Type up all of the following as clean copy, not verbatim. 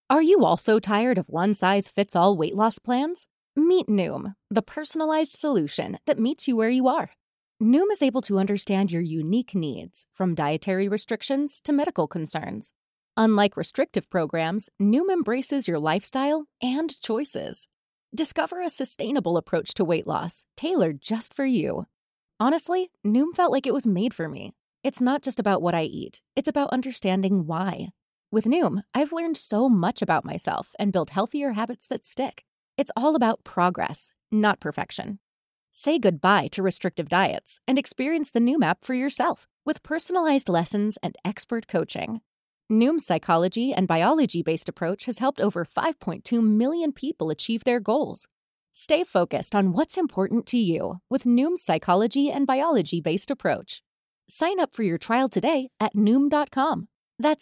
Are you also tired of one-size-fits-all weight loss plans? Meet Noom, the personalized solution that meets you where you are. Noom is able to understand your unique needs, from dietary restrictions to medical concerns. Unlike restrictive programs, Noom embraces your lifestyle and choices. Discover a sustainable approach to weight loss, tailored just for you. Honestly, Noom felt like it was made for me. It's not just about what I eat, it's about understanding why. With Noom, I've learned so much about myself and built healthier habits that stick. It's all about progress, not perfection. Say goodbye to restrictive diets and experience the Noom app for yourself with personalized lessons and expert coaching. Noom's psychology and biology-based approach has helped over 5.2 million people achieve their goals. Stay focused on what's important to you with Noom's psychology and biology-based approach. Sign up for your trial today at Noom.com. That's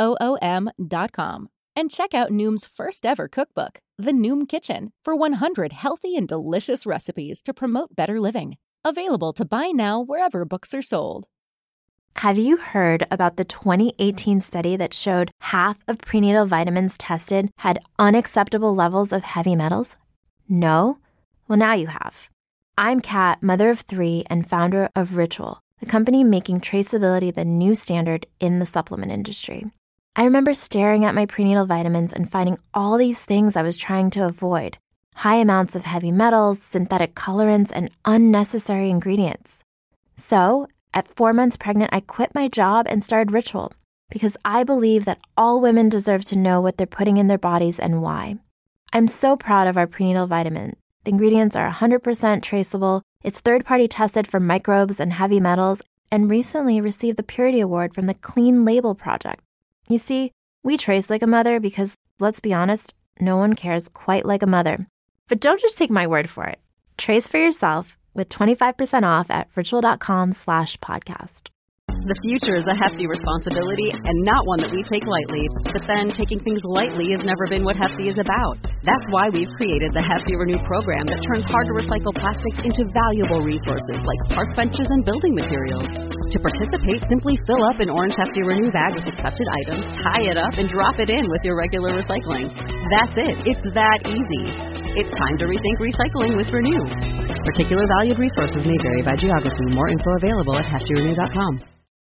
Noom.com. And check out Noom's first ever cookbook, The Noom Kitchen, for 100 healthy and delicious recipes to promote better living. Available to buy now wherever books are sold. Have you heard about the 2018 study that showed half of prenatal vitamins tested had unacceptable levels of heavy metals? No? Well, now you have. I'm Kat, mother of 3 and founder of Ritual, the company making traceability the new standard in the supplement industry. I remember staring at my prenatal vitamins and finding all these things I was trying to avoid. High amounts of heavy metals, synthetic colorants, and unnecessary ingredients. So, at 4 months pregnant, I quit my job and started Ritual because I believe that all women deserve to know what they're putting in their bodies and why. I'm so proud of our prenatal vitamin. The ingredients are 100% traceable, it's third-party tested for microbes and heavy metals, and recently received the Purity Award from the Clean Label Project. You see, we trace like a mother because, let's be honest, no one cares quite like a mother. But don't just take my word for it. Trace for yourself with 25% off at ritual.com/podcast. The future is a hefty responsibility and not one that we take lightly. But then taking things lightly has never been what Hefty is about. That's why we've created the Hefty Renew program that turns hard-to-recycle plastics into valuable resources like park benches and building materials. To participate, simply fill up an orange Hefty Renew bag with accepted items, tie it up, and drop it in with your regular recycling. That's it. It's that easy. It's time to rethink recycling with Renew. Particular valued resources may vary by geography. More info available at heftyrenew.com.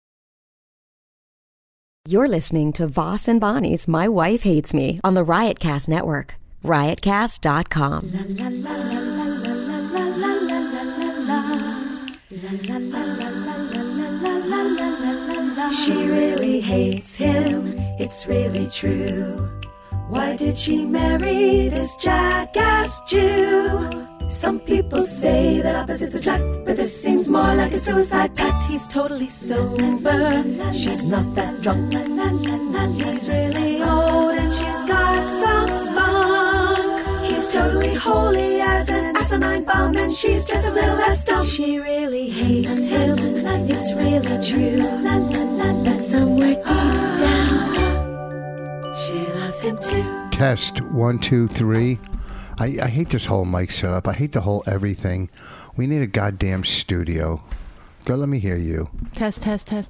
You're listening to Voss and Bonnie's My Wife Hates Me on the Riotcast Network. Riotcast.com. She really hates him, it's really true. Why did she marry this jackass Jew? Some people say that opposites attract, but this seems more like a suicide pact. He's totally sober, she's not that drunk. He's really old and she's got some spunk. He's totally holy as an asinine bomb, and she's just a little less dumb. She really hates him, it's really true. But somewhere deep down, she loves him too. Test 1, 2, 3. I hate this whole mic setup. I hate the whole everything. We need a goddamn studio. Go, let me hear you. Test.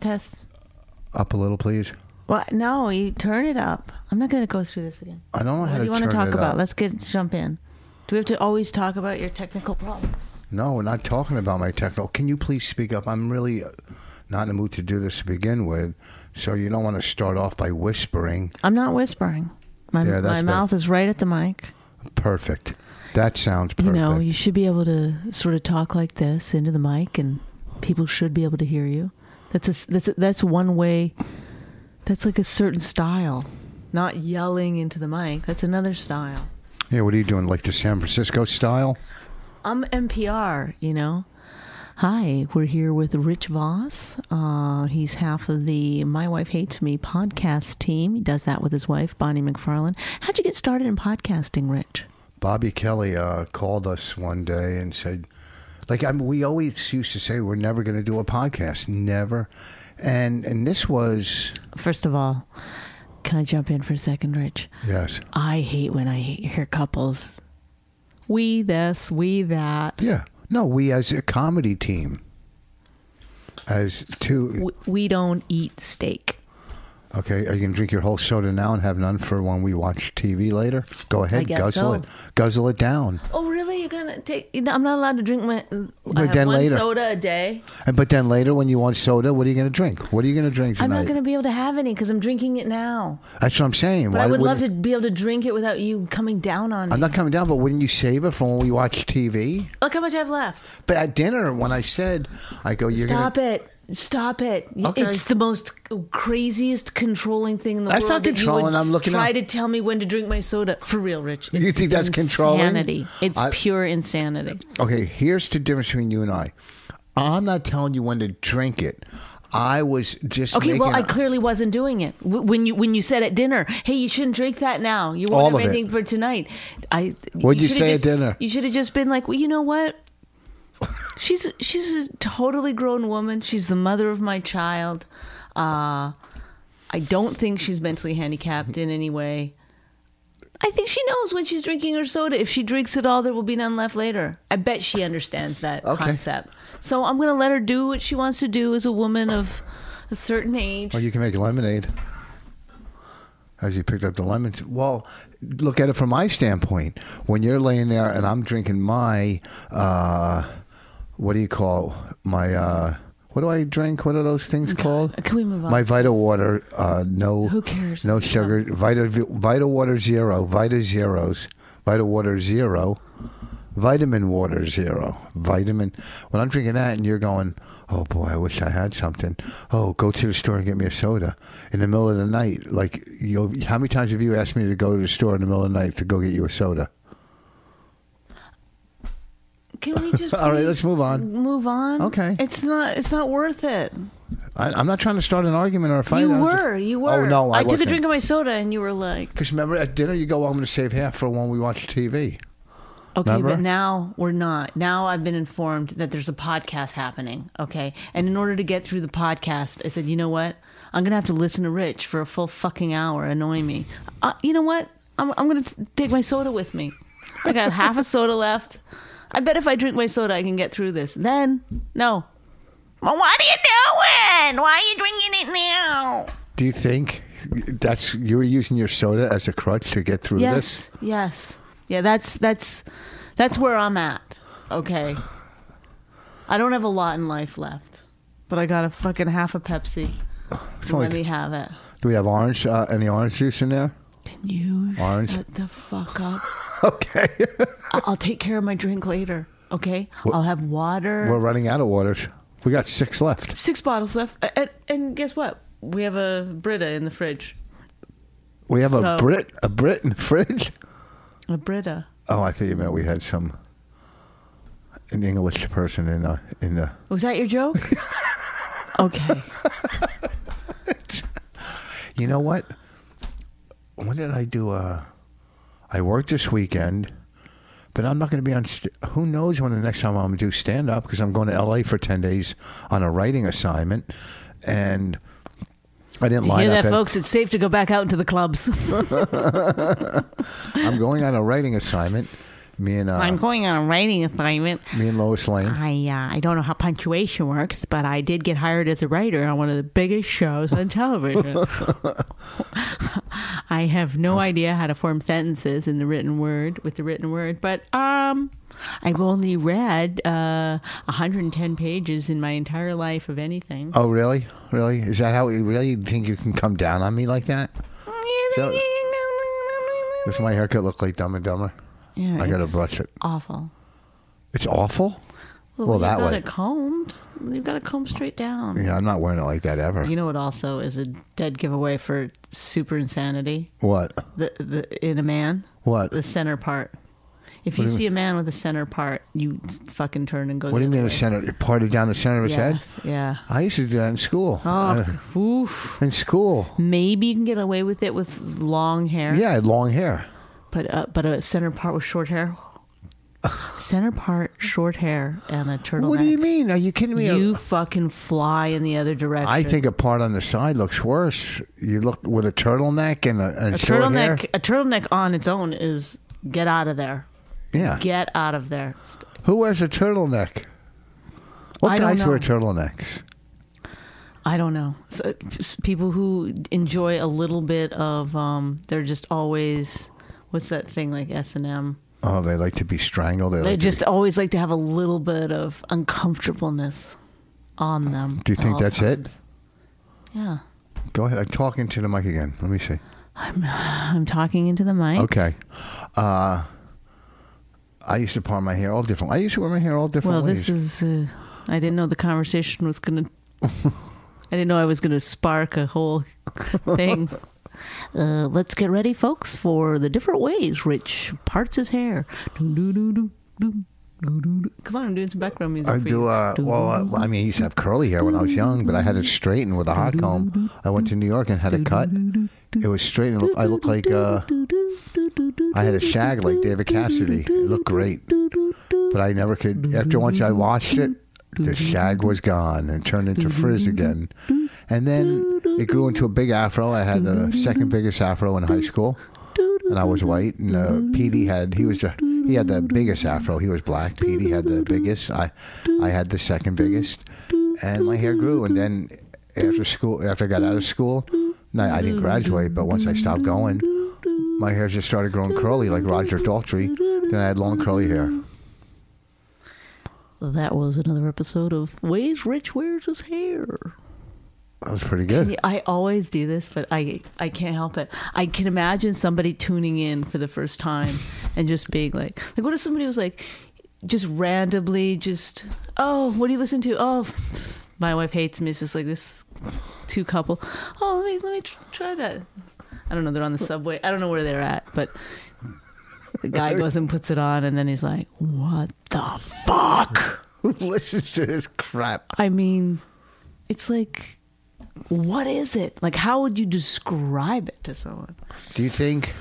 Up a little, please. Well, no, you turn it up. I'm not going to go through this again. I don't know how to turn it up. What do you want to talk about? Let's jump in. Do we have to always talk about your technical problems? No, we're not talking about my technical. Can you please speak up? I'm really not in the mood to do this to begin with. So you don't want to start off by whispering. I'm not whispering. My mouth is right at the mic. Perfect. That sounds perfect. You know, you should be able to sort of talk like this into the mic, and people should be able to hear you. That's one way. That's like a certain style. Not yelling into the mic. That's another style. Yeah, what are you doing? Like the San Francisco style? I'm NPR, you know. Hi, we're here with Rich Voss. He's half of the My Wife Hates Me podcast team. He does that with his wife, Bonnie McFarlane. How'd you get started in podcasting, Rich? Bobby Kelly called us one day and said, we always used to say we're never going to do a podcast. Never. And this was... First of all, can I jump in for a second, Rich? Yes. I hate when I hear couples, we this, we that. Yeah. No, we as a comedy team. As two... We don't eat steak. Okay, are you gonna drink your whole soda now and have none for when we watch TV later? Go ahead, guess guzzle so. it, guzzle it down. Oh, really? You're gonna take? I'm not allowed to drink my. But I have then one later- soda a day. But then later, when you want soda, what are you gonna drink? What are you gonna drink I'm tonight? not gonna be able to have any because I'm drinking it now. That's what I'm saying. But I would love to be able to drink it without you coming down on me. I'm not coming down, but wouldn't you save it for when we watch TV? Look how much I have left. But at dinner, when I said, I go, you're Stop gonna. it. Stop it. Okay. It's the most craziest controlling thing in the That's world. not that you controlling. would I'm looking try at- to tell me when to drink my soda. For real, Rich. You It's think that's controlling? insanity. It's I- pure insanity. Okay, here's the difference between you and I. I'm not telling you when to drink it. I was just Okay, well, making I a- clearly wasn't doing it. When you said at dinner, "Hey, you shouldn't drink that now. You All won't of have it. anything for tonight." What'd you should've say at just- dinner? You should have just been like, "Well, you know what? She's a totally grown woman. She's the mother of my child. I don't think she's mentally handicapped in any way. I think she knows when she's drinking her soda. If she drinks it all, there will be none left later. I bet she understands that Okay. concept. So I'm going to let her do what she wants to do as a woman of a certain age." Or you can make lemonade. As you picked up the lemons. Well, look at it from my standpoint. When you're laying there and I'm drinking my, what do you call my? What do I drink? What are those things called? Can we move on? My Vita Water, no. Who cares? No sugar. Vita Water Zero. Vita Zeros. Vita Water Zero. Vitamin Water Zero. Vitamin. When I'm drinking that and you're going, oh boy, I wish I had something. Oh, go to the store and get me a soda in the middle of the night. Like, how many times have you asked me to go to the store in the middle of the night to go get you a soda? Can we just All right, please let's move on. Move on. Okay. It's not worth it. I'm not trying to start an argument or a fight. You were. Oh, no, I took a wasn't. drink of my soda and you were like, Because remember, at dinner you go, I'm going to save half for when we watch TV. okay, Remember? but now we're not. Now I've been informed that there's a podcast happening. Okay. And in order to get through the podcast, I said, you know what? I'm going to have to listen to Rich for a full fucking hour, annoying me. You know what? I'm going to take my soda with me. I got half a soda left. I bet if I drink my soda, I can get through this. Then, no. Well, what are you doing? Why are you drinking it now? Do you think you were using your soda as a crutch to get through this? Yes. Yeah, that's where I'm at. Okay. I don't have a lot in life left, but I got a fucking half a Pepsi. So let me have it. Do we have orange? Any orange juice in there? Can you Orange? shut the fuck up? Okay. I'll take care of my drink later. Okay. I'll have water. We're running out of waters. We got 6 left. 6 bottles left, and guess what? We have a Brita in the fridge. We have a So- Brit in the fridge. A Brita. Oh, I thought you meant we had an English person in the. Was that your joke? Okay. You know what? When did I do I worked this weekend, but I'm not going to be on. Who knows when the next time I'm going to do stand up because I'm going to LA for 10 days on a writing assignment, and I didn't line Hear up. that, folks? It's safe to go back out into the clubs. I'm going on a writing assignment. Me and I'm going on a writing assignment. me and Lois Lane. I don't know how punctuation works, but I did get hired as a writer on one of the biggest shows on television. I have no idea how to form sentences in the written word with the written word, but I've only read 110 pages in my entire life of anything. Oh, really? Really? Is that how you really think you can come down on me like that? Does my haircut look like Dumb and Dumber? Yeah, I gotta it's brush it. Awful. It's awful? Well, that you've got way. it combed. You've got to comb straight down. Yeah, I'm not wearing it like that ever. You know what also is a dead giveaway for super insanity? What? In a man? What? The center part. If you see a man with a center part, you fucking turn and go. What do you mean the center? Parted down the center of his head? Yes, yeah. I used to do that in school. Oh, oof. In school. Maybe you can get away with it with long hair. Yeah, I had long hair. But a center part with short hair. Center part, short hair, and a turtleneck. What do you mean? Are you kidding me? You fucking fly in the other direction. I think a part on the side looks worse. You look with a turtleneck and a short hair. turtleneck. A turtleneck on its own is get out of there. Yeah. Get out of there. Who wears a turtleneck? What I don't guys know. wear turtlenecks? I don't know. So, people who enjoy a little bit of, they're just always, what's that thing like S&M? Oh, they like to be strangled. They like just always like to have a little bit of uncomfortableness on them. Do you think that's it? Yeah. Go ahead. I'm talking to the mic again. Let me see. I'm talking into the mic. Okay. I used to part my hair all different. I used to wear my hair all different ways. Well, this is. I didn't know the conversation was going to. I didn't know I was going to spark a whole thing. Let's get ready, folks, for the different ways Rich parts his hair. Come on, I'm doing some background music. I do. Well, I mean, I used to have curly hair when I was young, but I had it straightened with a hot comb. I went to New York and had it cut. It was straight. And I looked like I had a shag like David Cassidy. It looked great, but I never could. After once I washed it, the shag was gone and turned into frizz again. And then it grew into a big afro. I had the second biggest afro in high school, and I was white. And Petey had he had the biggest afro. He was black. Petey had the biggest. I had the second biggest, and my hair grew. And then after I got out of school, I didn't graduate, but once I stopped going, my hair just started growing curly like Roger Daltrey. Then I had long curly hair. That was another episode of Ways Rich Wears His Hair. That was pretty good. I always do this, but I can't help it. I can imagine somebody tuning in for the first time and just being like what if somebody was like, just randomly oh, what do you listen to? Oh, My Wife Hates Me. It's just like this two couple. Oh, let me try that. I don't know. They're on the subway. I don't know where they're at, but the guy goes and puts it on, and then he's like, what the fuck? Who listens to this crap? I mean, it's like, what is it? Like, how would you describe it to someone? Do you think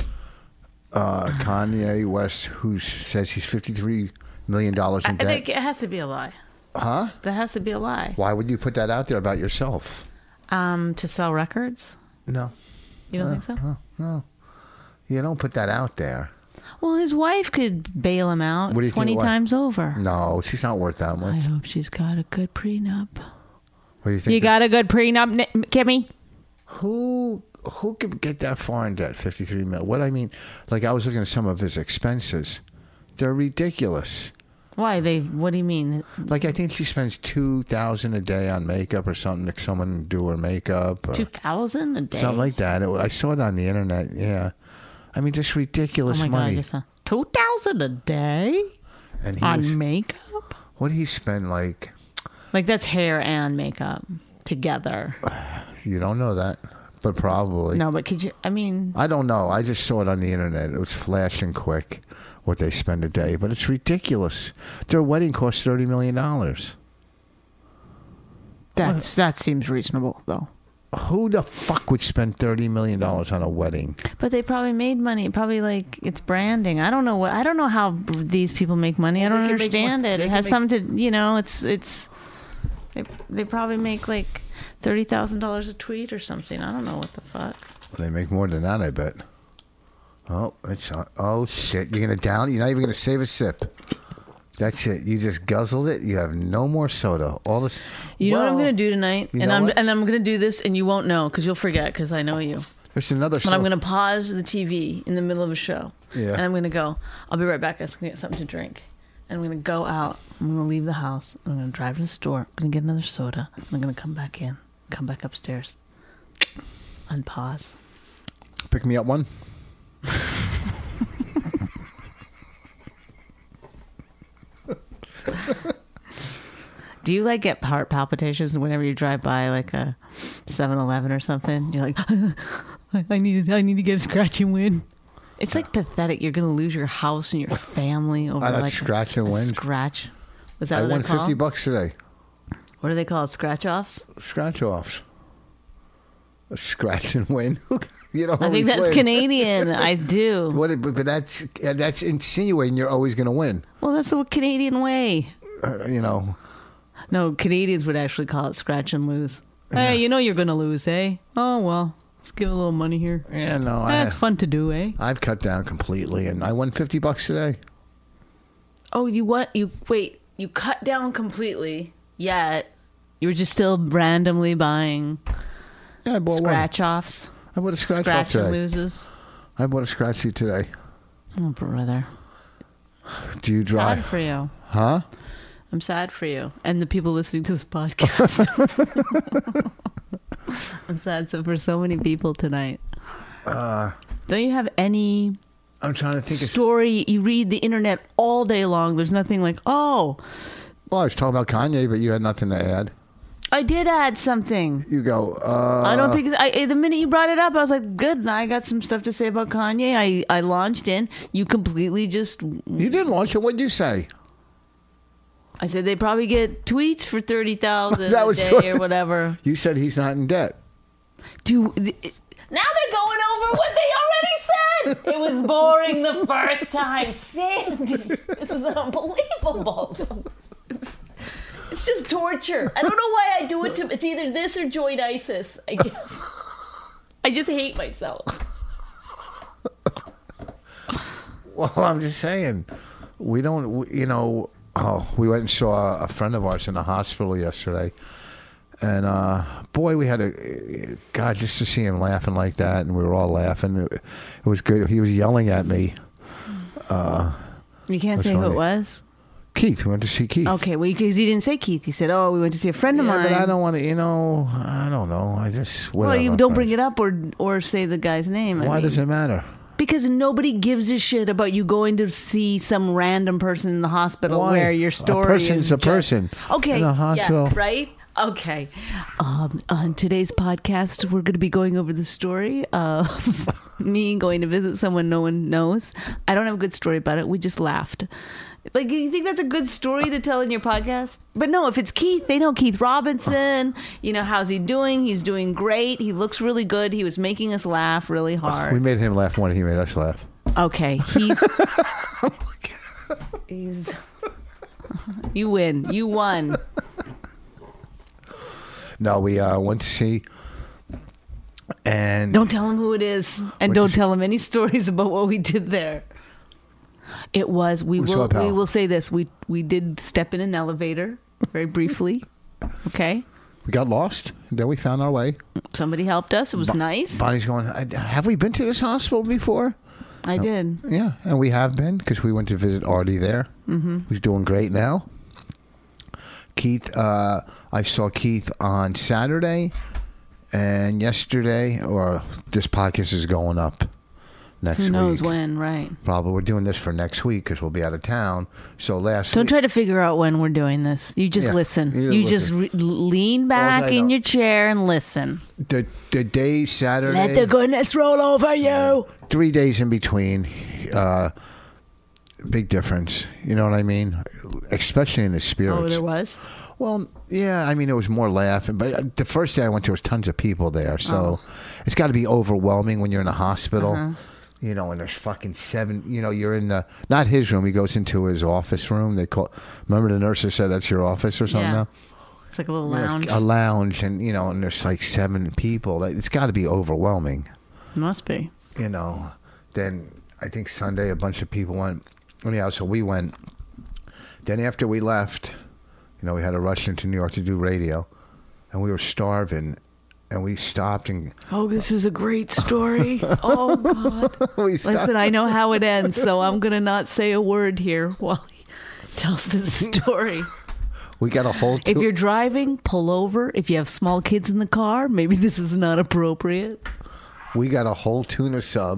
Kanye West, who says he's $53 million in debt? I think it has to be a lie. Huh? That has to be a lie. Why would you put that out there about yourself? To sell records? No. You don't think so? No. You don't put that out there. Well, his wife could bail him out 20 times over. No, she's not worth that much. I hope she's got a good prenup. What do you think? You got a good prenup, Kimmy? Who could get that far in debt? $53 million. What I mean, like I was looking at some of his expenses. They're ridiculous. Why? What do you mean? Like I think she spends $2,000 a day on makeup or something. Like someone do her makeup. $2,000 a day. Something like that. I saw it on the internet. Yeah. I mean, just ridiculous money. God, $2,000 a day on makeup? What do you spend like? Like that's hair and makeup together. You don't know that, but probably. No, but could you? I mean, I don't know. I just saw it on the internet. It was flashing quick what they spend a day, but it's ridiculous. Their wedding costs $30 million. That seems reasonable, though. Who the fuck would spend $30 million on a wedding? But they probably made money. Probably like it's branding. I don't know how these people make money. Well, I don't understand it. It has something to, it's. They probably make like $30,000 a tweet or something. I don't know what the fuck. They make more than that, I bet. Oh shit! You're gonna down. You're not even gonna save a sip. That's it. You just guzzled it. You have no more soda. All this. You know what I'm gonna do tonight, and I'm gonna do this, and you won't know because you'll forget because I know you. There's another. But I'm gonna pause the TV in the middle of a show. Yeah. And I'm gonna go. I'll be right back. I'm gonna get something to drink. And I'm gonna go out. I'm gonna leave the house. I'm gonna drive to the store. I'm gonna get another soda. I'm gonna come back in. Come back upstairs. Unpause. Pick me up one. Do you like get heart palpitations whenever you drive by like a 7-Eleven or something? You're like, I need to get a scratch and win. It's like pathetic. You're gonna lose your house and your family over like scratch and win. Scratch. Was that I what won they're called? $50 today. What are they called? Scratch offs? Scratch offs. A scratch and win. I think that's Canadian. I do. But that's insinuating you're always going to win. Well, that's the Canadian way. No, Canadians would actually call it scratch and lose. Hey, you're going to lose, eh? Oh, well, let's give a little money here. Yeah, no. That's fun to do, eh? I've cut down completely, and I won $50 today. Oh, you cut down completely, yet You were just still randomly buying Yeah, I bought scratch offs, one. I bought a scratch off scratch and today. loses. I bought a scratchy today. Oh, brother. Do you drive? Sad for you. Huh? I'm sad for you and the people listening to this podcast. I'm sad for so many people tonight. Don't you have any I'm trying to think. story? You read the internet all day long. There's nothing like, oh, Well, I was talking about Kanye, but you had nothing to add. I did add something. You go. I don't think the minute you brought it up, I was like, good. I got some stuff to say about Kanye. I launched in. You completely just. You didn't launch it. What did you say? I said they probably get tweets for 30,000 That a was day true. or whatever. You said he's not in debt. Now they're going over what they already said. It was boring the first time. Sandy, this is unbelievable. It's just torture. I don't know why I do it to. It's either this or join ISIS, I guess. I just hate myself. Well, I'm just saying, we don't. You know, we went and saw a friend of ours in the hospital yesterday, and boy, we had God, just to see him laughing like that, and we were all laughing. It was good. He was yelling at me. You can't say who it was? Keith. We went to see Keith. Okay, well, because he didn't say Keith. He said, oh, we went to see a friend of Yeah, mine. but I don't want to. You know, I don't know. I just. Whatever, Well, you don't bring it up or say the guy's name. Why does it matter? Because nobody gives a shit about you going to see some random person in the hospital Why? where your story A person's is a person. Okay, In a hospital. yeah, right? Okay. On today's podcast, we're going to be going over the story of me going to visit someone no one knows. I don't have a good story about it. We just laughed. Like, you think that's a good story to tell in your podcast? But no, if it's Keith, they know Keith Robinson. You know, how's he doing? He's doing great. He looks really good. He was making us laugh really hard. We made him laugh more than he made us laugh. Okay, he's you win. You won. No, we went to see, and Don't tell him who it is, and don't tell him any stories about what we did there. It was we will say this. We did step in an elevator very briefly. Okay. we got lost. Then we found our way. Somebody helped us. It was nice. Bonnie's going, have we been to this hospital before? I did. Yeah, and we have been because we went to visit Artie there, who's doing great now. Keith, I saw Keith on Saturday, and yesterday, or this podcast is going up next week. Who knows when, right? Probably. We're doing this for next week because we'll be out of town. So Don't try to figure out when we're doing this. You just listen. You just lean back in your chair and listen. The day Saturday. Let the goodness roll over you. 3 days in between. Big difference. You know what I mean? Especially in the spirits. Oh, there was? Well, yeah. I mean, it was more laughing. But the first day I went, there was tons of people there. So it's got to be overwhelming when you're in a hospital. You know, and there's fucking 7. You know, you're in the not his room. He goes into his office room. Remember the nurses said that's your office or something. Yeah. Now? It's like a little You know, lounge. it's a lounge, and you know, and there's like 7 people. It's got to be overwhelming. Must be. You know. Then I think Sunday a bunch of people went. Anyhow, so we went. Then after we left, you know, we had to rush into New York to do radio, and we were starving, and we stopped and. Oh, this is a great story. Oh, God. We stopped. Listen, I know how it ends, so I'm going to not say a word here while he tells this story. We got a whole. If you're driving, pull over. If you have small kids in the car, maybe this is not appropriate. We got a whole tuna sub,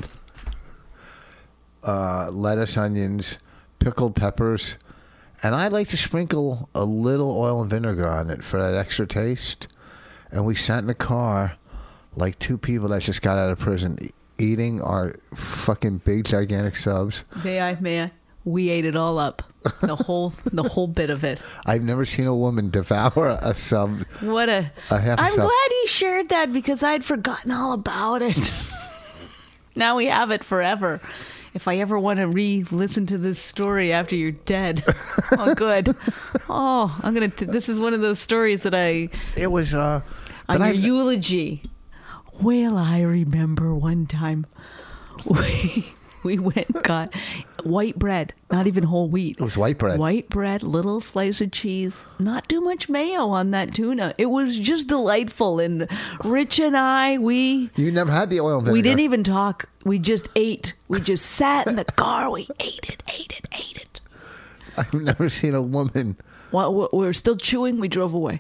lettuce, onions, pickled peppers, and I like to sprinkle a little oil and vinegar on it for that extra taste. And we sat in the car like 2 people that just got out of prison eating our fucking big gigantic subs. May I? We ate it all up. The whole bit of it. I've never seen a woman devour a sub. What a half a I'm sub. glad you shared that because I'd forgotten all about it. Now we have it forever. If I ever want to re-listen to this story after you're dead. Oh, good. Oh, I'm going to... This is one of those stories that It was... on your eulogy. Well, I remember one time we We went and got white bread, not even whole wheat. It was white bread. White bread, little slice of cheese, not too much mayo on that tuna. It was just delightful. And Rich and I, You never had the oil and vinegar. we didn't even talk. We just ate. We just sat in the car. We ate it. I've never seen a woman. While we were still chewing, we drove away.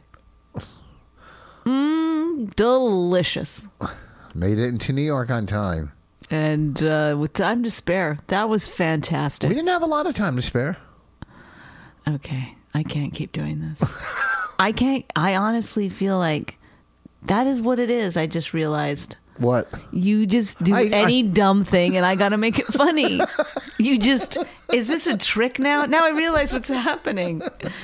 Delicious. Made it into New York on time. And with time to spare. That was fantastic. We didn't have a lot of time to spare. Okay, I can't keep doing this. I honestly feel like that is what it is. I just realized. What? You just do any dumb thing and I got to make it funny. Is this a trick now? Now I realize what's happening.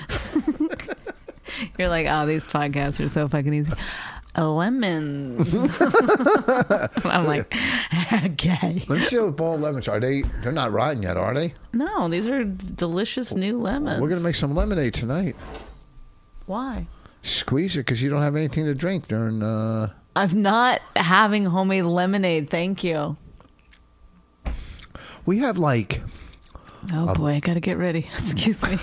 You're like, oh, these podcasts are so fucking easy. Lemons. I'm like, okay. Let me see what boiled lemons are. They're not rotten yet, are they? No, these are delicious new lemons. We're going to make some lemonade tonight. Why? Squeeze it because you don't have anything to drink during... I'm not having homemade lemonade. Thank you. We have like... Oh, boy. I got to get ready. Excuse me.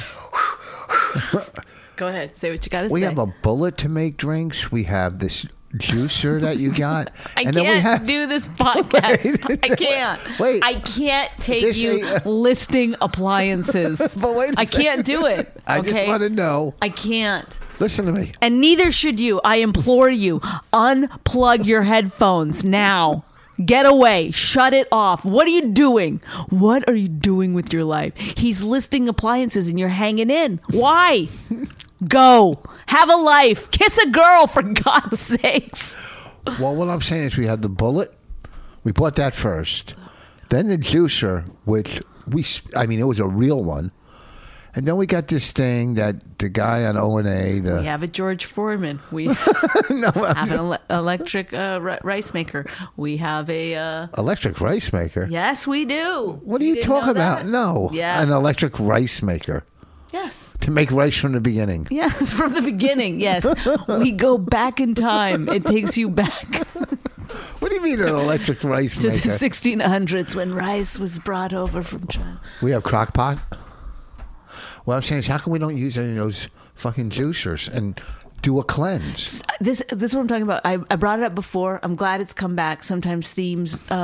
Go ahead. Say what you got to say. We have a bullet to make drinks. We have this juicer that you got. I and can't then we have... do this podcast. Wait. I can't. Wait. I can't take you listing appliances. But wait a I second. can't do it. I just okay? want to know. I can't. Listen to me. And neither should you. I implore you. Unplug your headphones now. Get away. Shut it off. What are you doing? What are you doing with your life? He's listing appliances and you're hanging in. Why? Go. Have a life. Kiss a girl, for God's sakes. Well, what I'm saying is we had the bullet. We bought that first. Then the juicer, which it was a real one. And then we got this thing that the guy on O&A... We have a George Foreman. We have an electric rice maker. We have a... Electric rice maker? Yes, we do. What are you talking about? No. Yeah. An electric rice maker. Yes. To make rice from the beginning. Yes, from the beginning, yes. We go back in time. It takes you back. What do you mean an electric rice to maker? The 1600s when rice was brought over from China. We have crock pot. What I'm saying is, how come we don't use any of those fucking juicers and do a cleanse? This is what I'm talking about. I brought it up before. I'm glad it's come back. Sometimes themes hit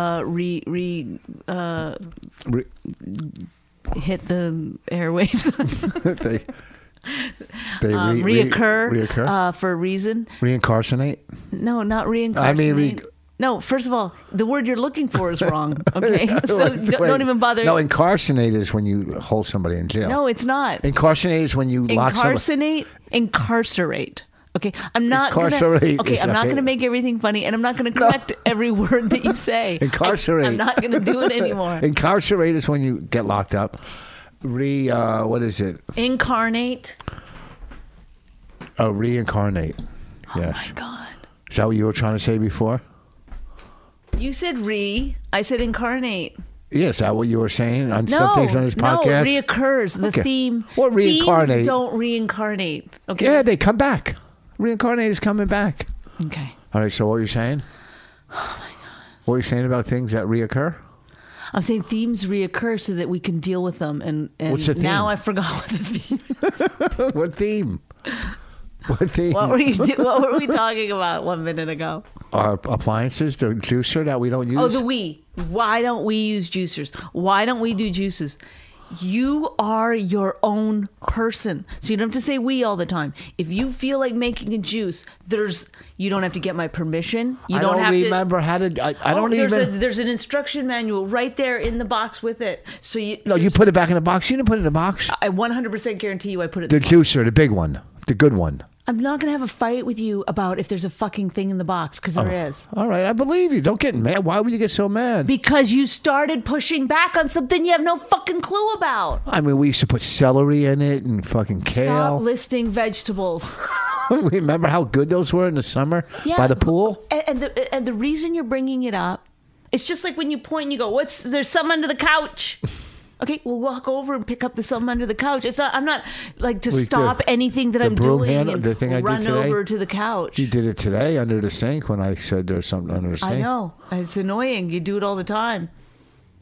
the airwaves. they reoccur for a reason. Reincarnate? No, not reincarnate. No, first of all, the word you're looking for is wrong. Okay, so don't even bother. No, incarcerate is when you hold somebody in jail. No, it's not. Incarcerate is when you lock somebody. Incarcerate. Okay, I'm not Incarcerate. I'm not gonna make everything funny, and I'm not gonna correct every word that you say. Incarcerate. I'm not gonna do it anymore. Incarcerate is when you get locked up. What is it? Incarnate. Oh, reincarnate. Yes. Oh my God. Is that what you were trying to say before? You said I said incarnate. Yes, is that what you were saying on some things on this podcast? No, reoccurs. The theme. What reincarnate? Themes don't reincarnate. Okay. Yeah, they come back. Reincarnate is coming back. Okay. All right, so what are you saying? Oh my God. What are you saying about things that reoccur? I'm saying themes reoccur so that we can deal with them. And what's the theme? Now I forgot what the theme is. What theme? What theme? What were we talking about 1 minute ago? Our appliances, the juicer that we don't use. Oh, why don't we use juicers? Why don't we do juices? You are your own person. So you don't have to say we all the time. If you feel like making a juice, you don't have to get my permission. You don't have to remember how to. I don't even. There's an instruction manual right there in the box with it. So you put it back in the box. You didn't put it in the box. I 100% guarantee you I put it. The juicer, the big one, the good one. I'm not going to have a fight with you about if there's a fucking thing in the box, because there is. All right, I believe you. Don't get mad. Why would you get so mad? Because you started pushing back on something you have no fucking clue about. I mean, we used to put celery in it and fucking kale. Stop listing vegetables. Remember how good those were in the summer by the pool? And the reason you're bringing it up, it's just like when you point and you go, there's some under the couch. Okay, we'll walk over and pick up the something under the couch. I'm not like to stop anything that I'm doing and the thing I run did today, over to the couch. You did it today under the sink when I said there's something under the sink. I know. It's annoying. You do it all the time.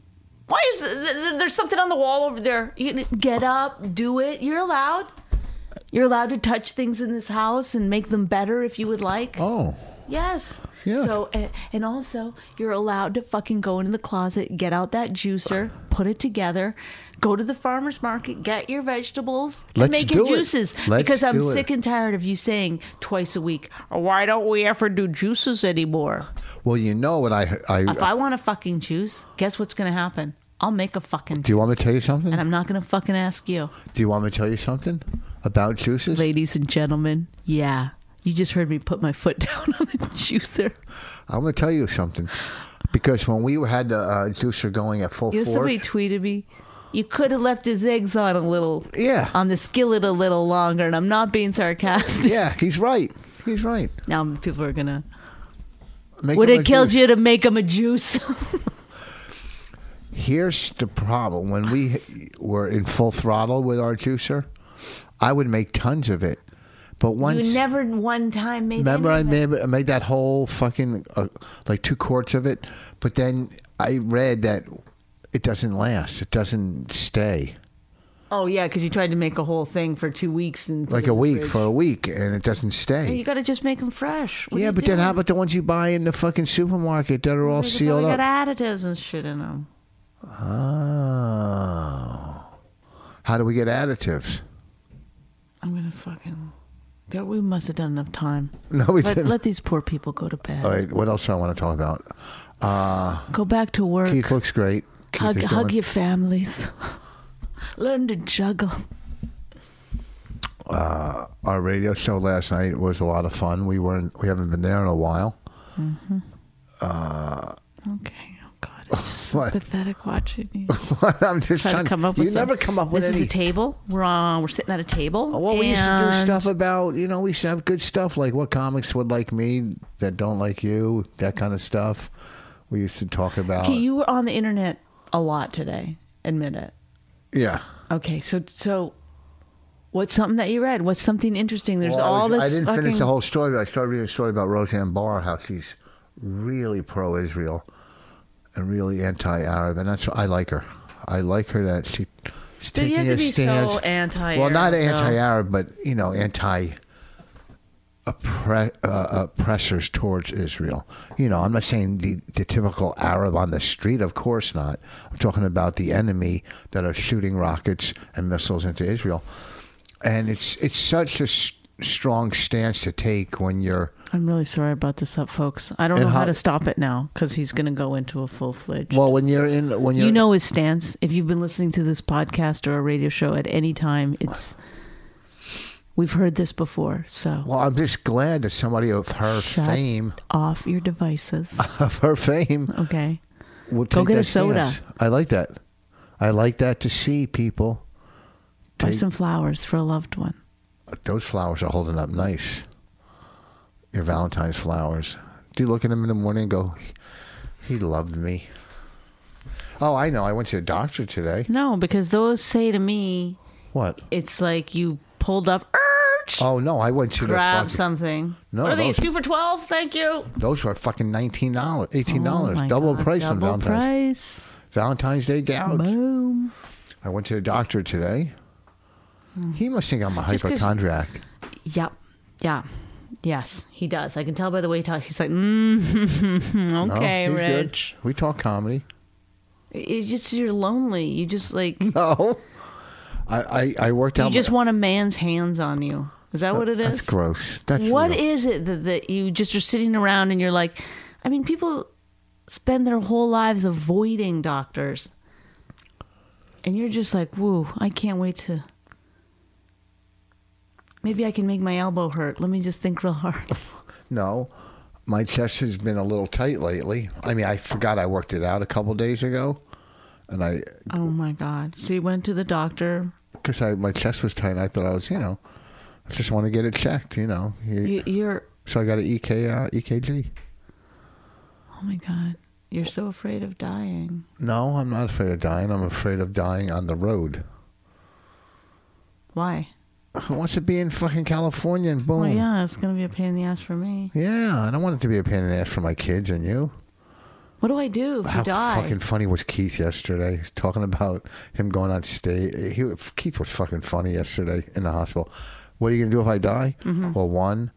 Why is there's something on the wall over there? You get up, do it. You're allowed. You're allowed to touch things in this house and make them better if you would like. Oh. Yes. Yeah. So, and also, you're allowed to fucking go into the closet, get out that juicer, put it together, go to the farmer's market, get your vegetables, and Let's make your do it. juices. Let's because I'm do it. sick and tired of you saying twice a week, why don't we ever do juices anymore? Well, you know what If I want a fucking juice, guess what's going to happen? I'll make a fucking do you want me to tell you something? and I'm not going to fucking ask you. Do you want me to tell you something about juices? Ladies and gentlemen, yeah. You just heard me put my foot down on the juicer. I'm going to tell you something. Because when we had the juicer going at full force. Somebody tweeted me, you could have left his eggs on on the skillet a little longer, and I'm not being sarcastic. Yeah, he's right. He's right. Now people are going to, Make would him it a killed juice. you to make him a juice? Here's the problem. When we were in full throttle with our juicer, I would make tons of it. But once You never one time made remember I any of it. made that whole fucking like 2 quarts of it, but then I read that it doesn't last. It doesn't stay. Oh, yeah, because you tried to make a whole thing for 2 weeks. And Like a week for a week, and it doesn't stay. You got to just make them fresh. What are Yeah, you but then how doing? about the ones you buy in the fucking supermarket that are all They sealed probably up? got additives and shit in them. Oh. How do we get additives? I'm going to fucking... We must have done enough time. No, we didn't. Let these poor people go to bed. All right, what else do I want to talk about? Go back to work. Keith looks great. Keith Hug is doing- your families. Learn to juggle. Our radio show last night was a lot of fun. We haven't been there in a while. Okay. Oh, God. It's just so What? pathetic watching you. I'm just Trying to come up with You never come up with This any. is a table. We're sitting at a table. Well, we used to do and- stuff about, we used to have good stuff like what comics would like me that don't like you, that kind of stuff. We used to talk about. Okay, you were on the internet a lot today. Admit it. Yeah. Okay, so what's something that you read? What's something interesting? There's Well, all this. I didn't finish fucking- the whole story, but I started reading a story about Roseanne Barr, how she's really pro-Israel and really anti-Arab, and that's I like her. I like her that she's But you taking have to a be stance. so anti-Arab. Well, not though. anti-Arab, but oppressors towards Israel. I'm not saying the typical Arab on the street. Of course not. I'm talking about the enemy that are shooting rockets and missiles into Israel, and it's such a strong stance to take when you're. I'm really sorry about this, folks. I don't And know how how- to stop it now because he's going to go into a full-fledged. Well, when you're you know his stance. If you've been listening to this podcast or a radio show at any time, we've heard this before. So Well, I'm just glad that somebody of her Shut fame, off your devices. Okay. would Go take get that a soda. stance. I like that. I like that to see people. Buy take- some flowers for a loved one. Those flowers are holding up nice. Your Valentine's flowers. Do you look at them in the morning and go, he loved me? Oh, I know. I went to the doctor today. No, because those say to me, What? it's like you pulled up, Oh, no. I went to the grab fucking... something. No, What are these? those- 2 for $12? Thank you. Those were fucking $19, $18. Oh my double God, price on double Valentine's. price. Valentine's Day gouge. Boom. I went to the doctor today. He must think I'm a Just 'cause- hypochondriac. Yep. Yeah. Yes, he does. I can tell by the way he talks. He's like, okay, No, he's good. Rich. We talk comedy. It's just you're lonely. You just like No. I worked out. you just want a man's hands on you. Is that what it is? That's gross. That's What real. is it that you just are sitting around and you're like, I mean, people spend their whole lives avoiding doctors. And you're just like, woo, I can't wait to. Maybe I can make my elbow hurt. Let me just think real hard. No, my chest has been a little tight lately. I mean, I forgot I worked it out a couple days ago, and Oh my God. So you went to the doctor. because my chest was tight. And I thought I was, I just want to get it checked. You're, So I got an EKG. oh my God. You're so afraid of dying. No, I'm not afraid of dying. I'm afraid of dying on the road. Why? Who wants to be in fucking California and boom? Well, yeah, it's going to be a pain in the ass for me. Yeah, I don't want it to be a pain in the ass for my kids and you. What do I do if How you die? fucking funny was Keith yesterday? Talking about him going on stage. Keith was fucking funny yesterday in the hospital. What are you going to do if I die? Well, one...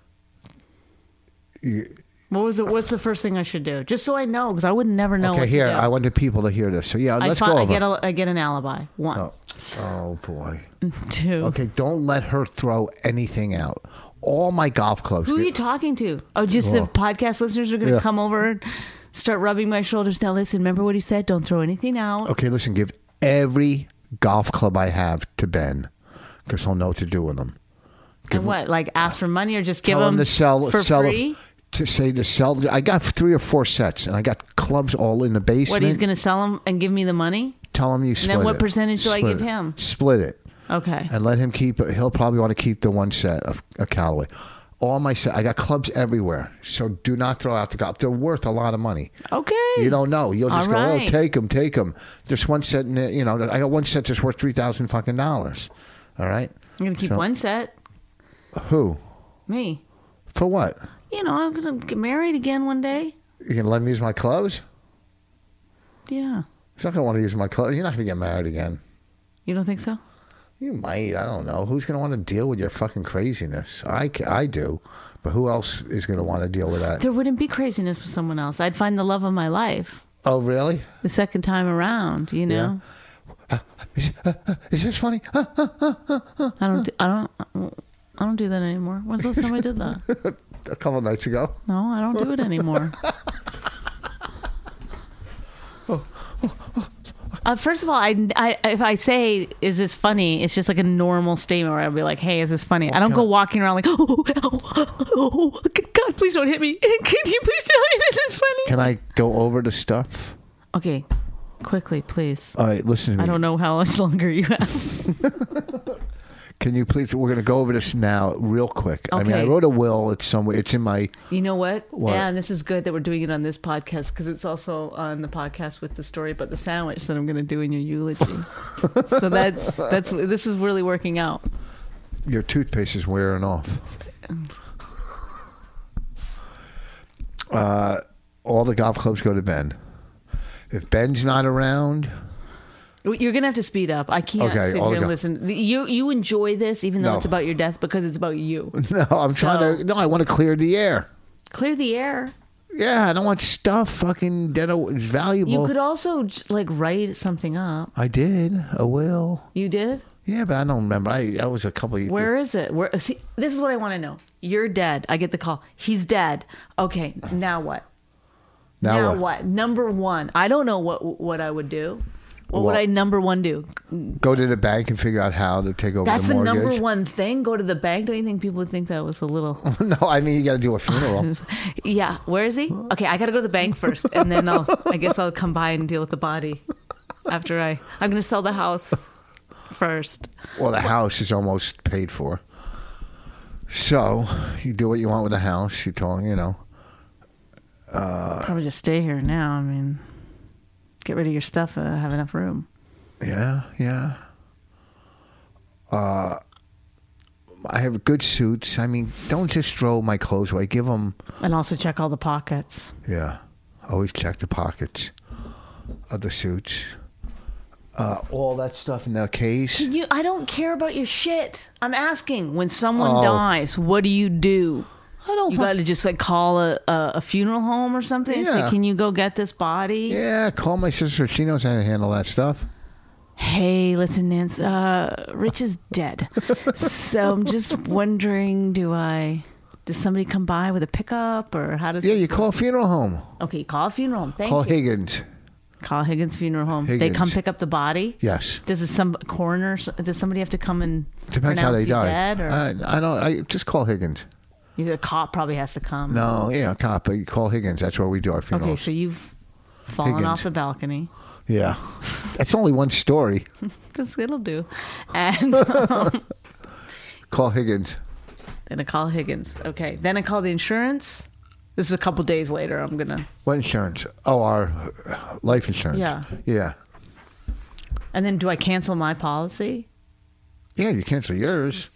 What's the first thing I should do? Just so I know, because I would never know. Okay, what here, to do. I want the people to hear this. So, yeah, let's go over. I get an alibi. One. Oh, boy. Two. Okay, don't let her throw anything out. All my golf clubs. Who are you talking to? Oh, just the podcast listeners are going to come over and start rubbing my shoulders. Now, listen, remember what he said? Don't throw anything out. Okay, listen, give every golf club I have to Ben, because he'll know what to do with them. And what? Like ask for money or just give Tell them to sell for free? To sell. I got 3 or 4 sets, and I got clubs all in the basement. What, he's going to sell them and give me the money? Tell him you split it. And then what percentage do I give him? Split it. Okay. And let him keep it. He'll probably want to keep the 1 set of Callaway. All my set. I got clubs everywhere. So do not throw out the golf. They're worth a lot of money. Okay. You don't know. You'll just All go, right. oh, take them. There's 1 set, I got 1 set that's worth $3,000 fucking dollars. All right? I'm going to keep 1 set. Who? Me. For what? I'm going to get married again one day. You can let me use my clothes? Yeah. He's not going to want to use my clothes. You're not going to get married again. You don't think so? You might. I don't know. Who's going to want to deal with your fucking craziness? I do. But who else is going to want to deal with that? There wouldn't be craziness with someone else. I'd find the love of my life. Oh, really? The second time around, Yeah. Is this funny? I don't do that anymore. When's the last time I did that? A couple nights ago. No, I don't do it anymore. First of all, if I say, is this funny, it's just like a normal statement where I'll be like, hey, is this funny? I don't go walking around like, oh, God, please don't hit me. Can you please tell me this is funny? Can I go over the stuff? Okay, quickly, please. All right, listen to me. I don't know how much longer you have. Can you please? We're going to go over this now, real quick. Okay. I mean, I wrote a will. It's somewhere. It's in my. You know what? What? Yeah, and this is good that we're doing it on this podcast because it's also on the podcast with the story about the sandwich that I'm going to do in your eulogy. So this is really working out. Your toothpaste is wearing off. All the golf clubs go to Ben. If Ben's not around. You're going to have to speed up. I can't sit here and listen. You enjoy this even though it's about your death because it's about you. No, I want to clear the air. Clear the air? Yeah, I don't want stuff fucking dead. It's valuable. You could also write something up. I did. A will. You did? Yeah, but I don't remember. That was a couple of years. Where is it? See, this is what I want to know. You're dead. I get the call. He's dead. Okay, now what? Now what? Number 1. I don't know what I would do. What would I number 1 do? Go to the bank and figure out how to take over That's the mortgage. That's the number 1 thing? Go to the bank? Don't you think people would think that was a little... No, I mean, you got to do a funeral. Yeah. Where is he? Okay, I got to go to the bank first, and then I guess I'll come by and deal with the body after I'm going to sell the house first. Well, the house is almost paid for. So, you do what you want with the house. You talk, Probably just stay here now. I mean... Get rid of your stuff. Have enough room. Yeah. I have good suits. I mean, don't just throw my clothes away. Give them. And also check all the pockets. Yeah. Always check the pockets of the suits. All that stuff in the case. I don't care about your shit. I'm asking. When someone dies, what do you do? You got to just call a funeral home or something? Yeah. Say, can you go get this body? Yeah, call my sister. She knows how to handle that stuff. Hey, listen, Nance. Rich is dead. So I'm just wondering, does somebody come by with a pickup or how does Yeah, you call a funeral home. Okay, call a funeral home. Thank Call you. Higgins. Call Higgins Funeral Home. Higgins. They come pick up the body? Yes. Does some coroner, does somebody have to come and Depends how they pronounce you die. dead, or? I just call Higgins. The cop probably has to come. No, yeah, cop. But you call Higgins. That's where we do our funerals. Okay, so you've fallen Higgins. off the balcony. Yeah. That's only one story. It'll do. And Call Higgins. then I call Higgins. Okay. Then I call the insurance. This is a couple days later. I'm going to. What insurance? Oh, our life insurance. Yeah. Yeah. And then do I cancel my policy? Yeah, you cancel yours.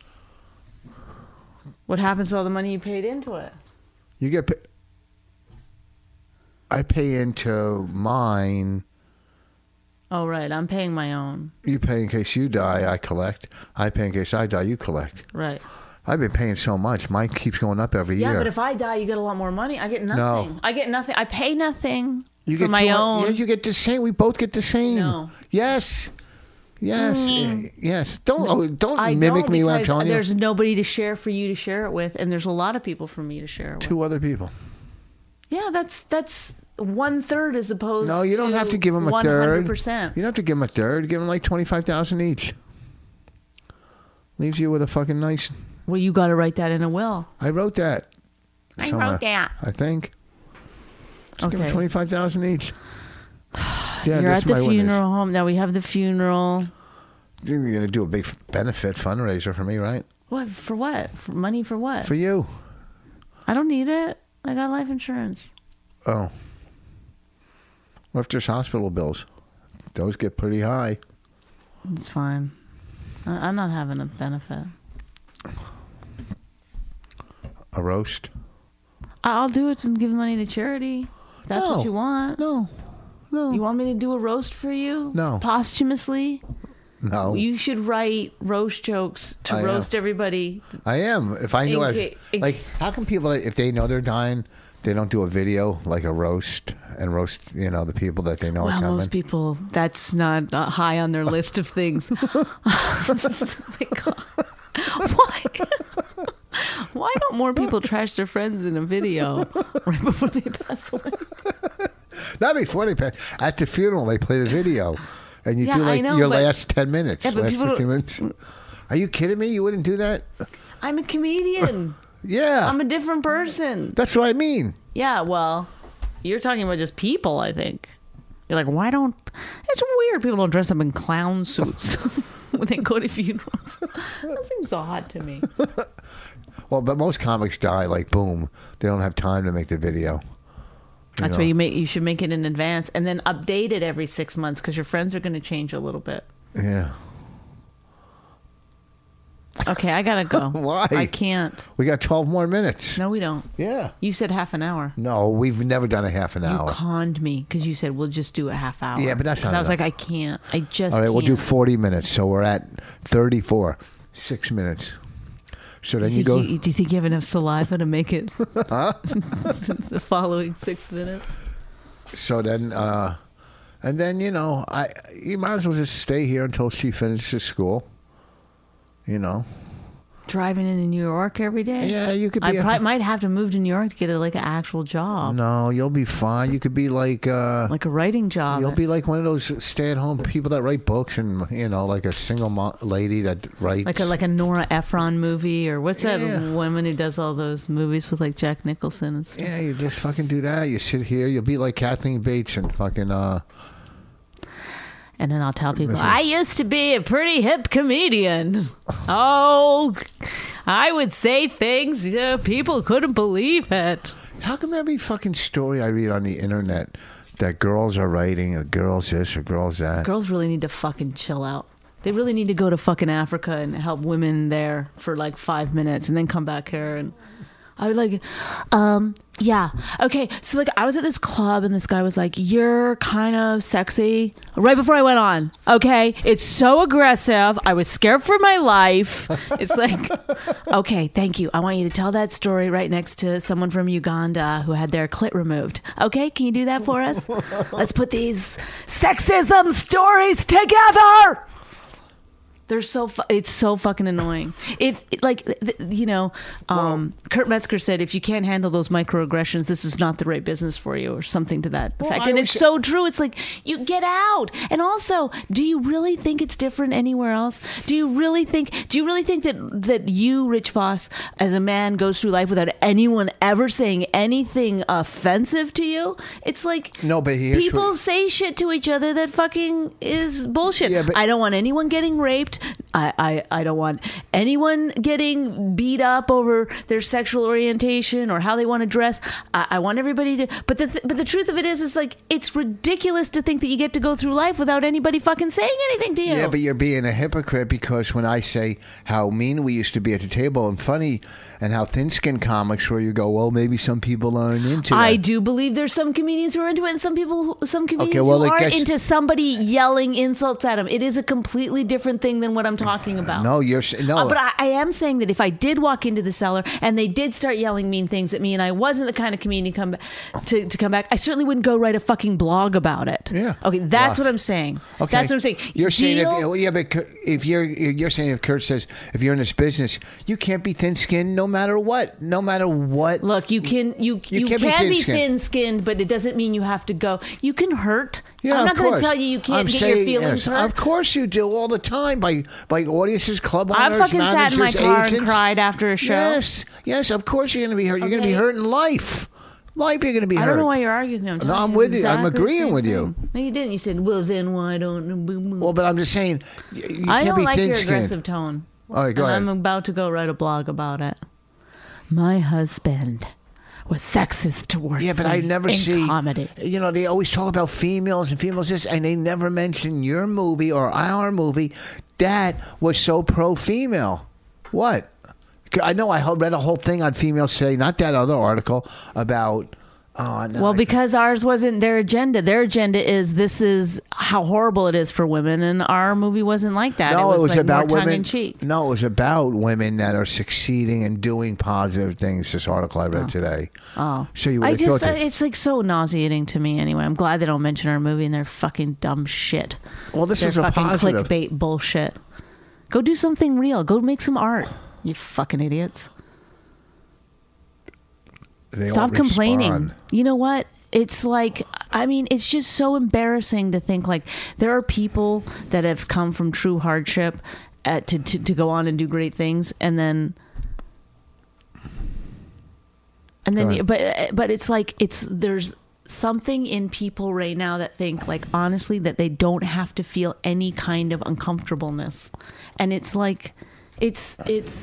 What happens to all the money you paid into it? You get I pay into mine. Oh, right. I'm paying my own. You pay in case you die, I collect. I pay in case I die, you collect. Right. I've been paying so much. Mine keeps going up every year. Yeah, but if I die, you get a lot more money. I get nothing. No. I get nothing. I pay nothing you for get my own. Yeah, you get the same. We both get the same. No. Yes. Yes. Yes. Don't I mimic know, me when I'm because telling you. there's nobody to share for you to share it with, and there's a lot of people for me to share it with. 2 other people. Yeah, that's 1/3 as opposed to No, you don't have to give them a third. 100%. You don't have to give them a third. Give them like $25,000 each. Leaves you with a fucking nice. Well, you got to write that in a will. I wrote that. I wrote that. I think. Just give them Okay. $25,000 each. Yeah, You're that's at the my witness. funeral home. Now we have the funeral. You're going to do a big benefit fundraiser for me, right? What? For what? For money for what? For you. I don't need it. I got life insurance. Oh. What if there's hospital bills? Those get pretty high. It's fine. I'm not having a benefit. A roast? I'll do it and give money to charity. If that's No. what you want. No. You want me to do a roast for you? No. Posthumously? No. You should write roast jokes to I roast am. everybody. I am. If I knew like, how come people, if they know they're dying, they don't do a video like a roast and roast, the people that they know are Well, coming? most people, that's not high on their list of things. Why don't more people trash their friends in a video right before they pass away? Not before they pass. At the funeral, they play the video. And you Yeah, do I like know, your but- last 10 minutes, Yeah, but last people 15 minutes. Are you kidding me? You wouldn't do that? I'm a comedian. Yeah. I'm a different person. That's what I mean. Yeah, well, you're talking about just people, I think. You're like, why don't... It's weird people don't dress up in clown suits when they go to funerals. That seems odd to me. Well, but most comics die like boom. They don't have time to make the video. That's why you should make it in advance and then update it every 6 months because your friends are going to change a little bit. Yeah. Okay, I gotta go. Why? I can't. We got 12 more minutes. No, we don't. Yeah. You said half an hour. No, we've never done a half an hour. You conned me because you said we'll just do a half hour. Yeah, but that's 'Cause not I was enough. like, I can't. I just All right, can't. we'll do 40 minutes. So we're at 34. 6 minutes. So then you go. Do you think you have enough saliva to make it the following 6 minutes? So then, and then, you might as well just stay here until she finishes school. Driving into New York every day? Yeah, you could be. I might have to move to New York to get an actual job. No, you'll be fine. You could be like. Like a writing job. You'll be like one of those stay-at-home people that write books, and like a single lady that writes. like a Nora Ephron movie, or what's that Yeah. woman who does all those movies with like Jack Nicholson and stuff? Yeah, you just fucking do that. You sit here. You'll be like Kathleen Bates and fucking. And then I'll tell people, I used to be a pretty hip comedian. Oh, I would say things people couldn't believe it. How come every fucking story I read on the internet that girls are writing, or girls this or girls that? Girls really need to fucking chill out. They really need to go to fucking Africa and help women there for like 5 minutes and then come back here. And I would like, yeah. Okay, so like I was at this club and this guy was like, you're kind of sexy. Right before I went on. Okay, it's so aggressive. I was scared for my life. It's like, okay, thank you. I want you to tell that story right next to someone from Uganda who had their clit removed. Okay, can you do that for us? Let's put these sexism stories together. They're it's so fucking annoying. If Kurt Metzger said, if you can't handle those microaggressions, this is not the right business for you, or something to that effect. And it's so true. It's like, you get out. And also, do you really think it's different anywhere else? Do you really think that you, Rich Voss, as a man, goes through life without anyone ever saying anything offensive to you? It's like, No, but people say shit to each other that fucking is bullshit. Yeah, but- I don't want anyone getting raped. I don't want anyone getting beat up over their sexual orientation or how they want to dress. I want everybody to. But the truth of it is like it's ridiculous to think that you get to go through life without anybody fucking saying anything to you. Yeah, but you're being a hypocrite because when I say how mean we used to be at the table and funny, and how thin-skinned comics where you go, well, maybe some people aren't into I that. do believe there's some comedians who are into it, and some comedians well, who I aren't guess- into somebody yelling insults at them. It is a completely different thing than what I'm talking about. No, no. But I am saying that if I did walk into the cellar and they did start yelling mean things at me, and I wasn't the kind of comedian to come back, I certainly wouldn't go write a fucking blog about it. Yeah. Okay, that's Blog. what I'm saying. Okay. That's what I'm saying. You're saying if you're saying if Kurt says if you're in this business, you can't be thin-skinned no matter what. No matter what. Look, you can be thin-skinned, but it doesn't mean you have to go. You can hurt. Yeah, I'm not of going course. to tell you can't I'm get saying, your feelings yes, hurt. Of course you do all the time by audiences, club I owners, fucking sat in my managers, car agents. and cried after a show. Yes, of course you're going to be hurt. You're going to be Okay. hurt in life. Life, you're going to be hurt. I don't know why you're arguing with me. No, I'm with you. I'm agreeing with you. No, you didn't. You said, well, then why don't... Well, but I'm just saying, you I can't don't be like your thin-skinned. aggressive tone. All right, go and ahead. I'm about to go write a blog about it. My husband was sexist towards Yeah, but I me never in see comedy. You know, they always talk about females and females this, and they never mention your movie or our movie that was so pro-female. What? I know I read a whole thing on Females Today, not that other article about. Well, because ours wasn't their agenda. Their agenda is this is how horrible it is for women, and our movie wasn't like that. No, it was like about more women. tongue-in-cheek. No, it was about women that are succeeding and doing positive things. This article I read today. Oh, So you would have thought that. it's like so nauseating to me. Anyway, I'm glad they don't mention our movie and their fucking dumb shit. Well, this Their is a fucking positive. clickbait bullshit. Go do something real. Go make some art. You fucking idiots. They Stop don't complaining. respond. You know what? It's like, I mean, it's just so embarrassing to think like there are people that have come from true hardship to go on and do great things, and then but it's like there's something in people right now that think like honestly that they don't have to feel any kind of uncomfortableness, and it's like it's.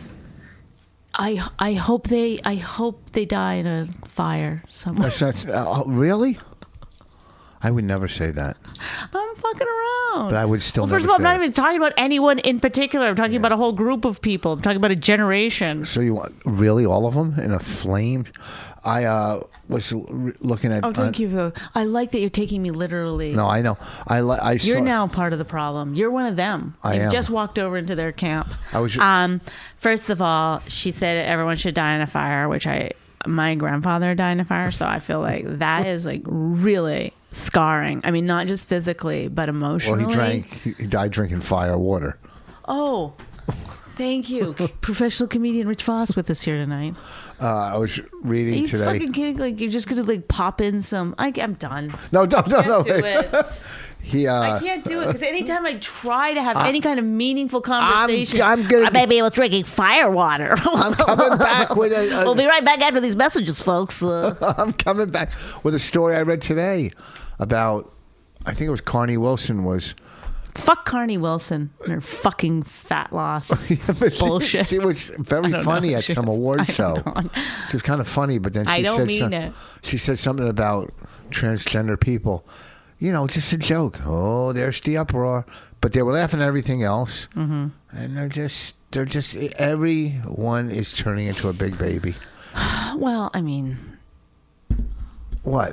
I hope they die in a fire somewhere. Really? I would never say that. I'm fucking around. But I would still Well, first of never all, I'm say not it. even talking about anyone in particular. I'm talking about a whole group of people. I'm talking about a generation. So you want really all of them in a flame? I was looking at. Oh, thank you. I like that you're taking me literally. No, I know. You're now part of the problem. You're one of them. I You am. just walked over into their camp. I was. First of all, she said everyone should die in a fire, which my grandfather died in a fire, so I feel like that is like really scarring. I mean, not just physically, but emotionally. Well, he died drinking fire water. Oh, thank you. Professional comedian Rich Voss with us here tonight. I was Are reading you today. fucking kidding? Like you're just gonna like pop in some? I'm done. No. I can't do it. I He. can't do it because anytime I try to have any kind of meaningful conversation, I'm gonna. I may be able to drinking fire water. I'm coming back with We'll be right back after these messages, folks. I'm coming back with a story I read today about. I think it was Carney Wilson was. Fuck Carney Wilson and her fucking fat loss But bullshit. She was very don't funny know. at She some was- award I don't show. know. She was kind of funny, but then she I don't said mean it. She said something about transgender people. You know, just a joke. Oh, there's the uproar. But they were laughing at everything else, and they're just everyone is turning into a big baby. Well, I mean, What?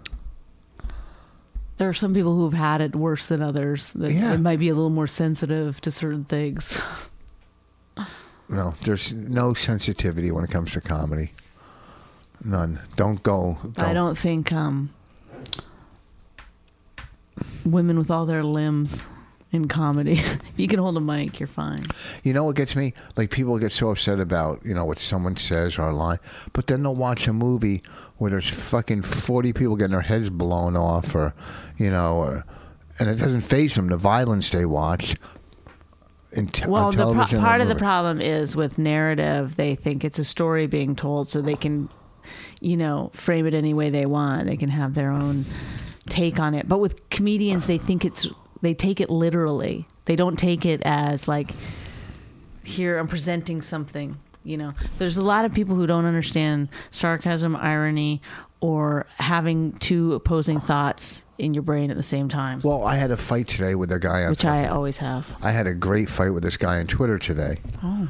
there are some people who've had it worse than others. That Yeah. might be a little more sensitive to certain things. No, there's no sensitivity when it comes to comedy. None. Don't go. I don't think women with all their limbs in comedy. If you can hold a mic, you're fine. You know what gets me? Like, people get so upset about, what someone says or a line, but then they'll watch a movie where there's fucking 40 people getting their heads blown off and it doesn't faze them, the violence they watch. Well, on television part or of the movies. problem is with narrative, they think it's a story being told, so they can, frame it any way they want. They can have their own take on it. But with comedians, they take it literally. They don't take it as like, here I'm presenting something. You know, there's a lot of people who don't understand sarcasm, irony, or having two opposing thoughts in your brain at the same time. Well, I had a fight today with a guy on which I always have. I had a great fight with this guy on Twitter today. Oh.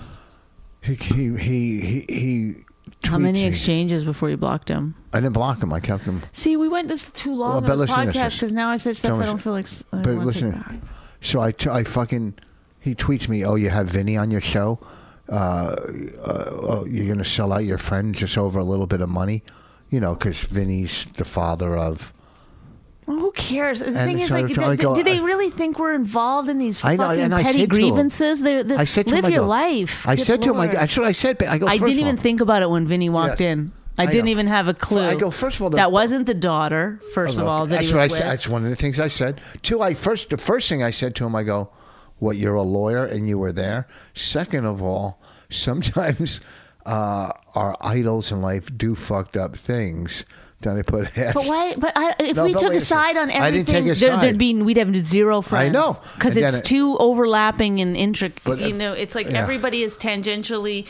He How many me. exchanges before you blocked him? I didn't block him. I kept him. See, we went this too long on but this listen to podcast this. because now I said stuff I don't feel like. But listen, so I fucking, he tweets me, oh, you have Vinny on your show? You're going to sell out your friend just over a little bit of money? You know, because Vinny's the father of... Well, who cares? The And thing is, so like, I go, do they really think we're involved in these I know, fucking and I petty said to him- grievances? I said to him, live I your go- life. I Good said to him, Lord. that's what I said. I go, I first didn't of all, even think about it when Vinny walked Yes. in. I I didn't know. even have a clue. I go, first of all, that wasn't the daughter. First of all, that that's he what I was said. with. That's one of the things I said. Two, the first thing I said to him, I go, "What? You're a lawyer and you were there." Second of all, sometimes our idols in life do fucked up things. Then I put hash. But why? But if No, we but took wait a a second. side on I didn't everything, take a side. we'd have zero friends. I know. Because And then it's too overlapping and intricate. But, You know, it's like yeah. everybody is tangentially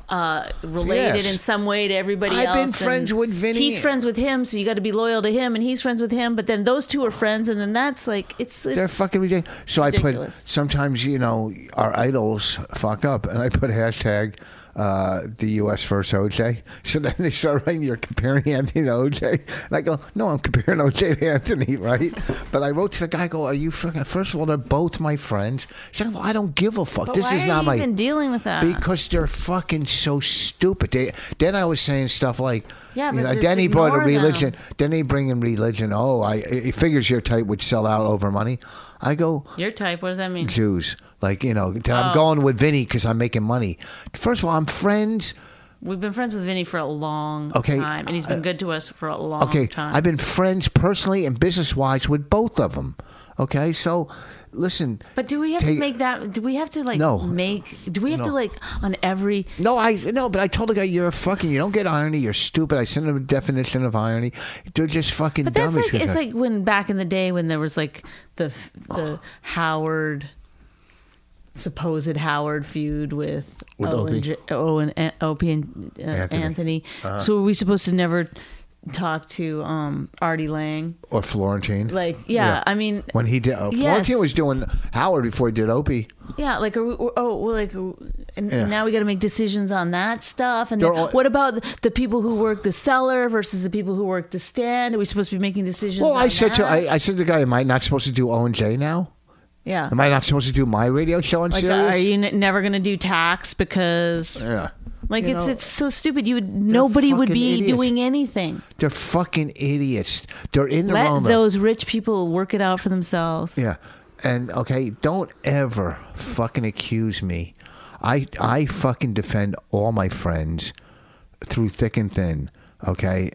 related Yes. in some way to everybody I've else. been and friends with Vinny. He's friends with him, so you got to be loyal to him, and he's friends with him. But then those two are friends, and then that's like They're fucking ridiculous. So I ridiculous. put, sometimes, you know, our idols fuck up, and I put hashtag the U.S. versus O.J. So then they start writing, you're comparing Anthony to O.J. And I go, no, I'm comparing O.J. to Anthony, right? But I wrote to the guy, I go, are you fucking, first of all, they're both my friends. Second of all, I don't give a fuck. But This why is are not you my... even dealing with that? Because they're fucking so stupid. Then I was saying stuff like, Yeah, you but know, just then he brought a ignore them. religion. Then they bring in religion. Oh, he figures your type would sell out over money. I go, Your type. What does that mean? Jews. Like, you know, then Oh. I'm going with Vinny because I'm making money. First of all, I'm friends. We've been friends with Vinny for a long Okay, time, and he's been good to us for a long Okay, time. I've been friends personally and business-wise with both of them. Okay, so listen. But do we have to make that? Do we have to like No. make? Do we have to No. like on every? No, but I told the guy, you're fucking, you don't get irony, you're stupid. I sent him a definition of irony. They're just fucking But dumb. that's like it's like when back in the day when there was like the Howard. Supposed Howard feud with Opie. Opie and Anthony. So were we supposed to never talk to Artie Lang? Or Florentine. Like, yeah, I mean, when he did, Florentine was doing Howard before he did Opie. yeah, like, and now we got to make decisions on that stuff. And They're then all- what about the people who work the cellar versus the people who work the stand? Are we supposed to be making decisions? Well, on I said that? I said to the guy, am I not supposed to do O&J now? yeah. Am I not supposed to do my radio show on Like, Sirius? are you never going to do tax because? Yeah. Like, You it's so stupid. Nobody would fucking be idiots. doing anything. They're fucking idiots. They're in the Let wrong. those rich people work it out for themselves. Yeah. And okay, don't ever fucking accuse me. I fucking defend all my friends through thick and thin. Okay.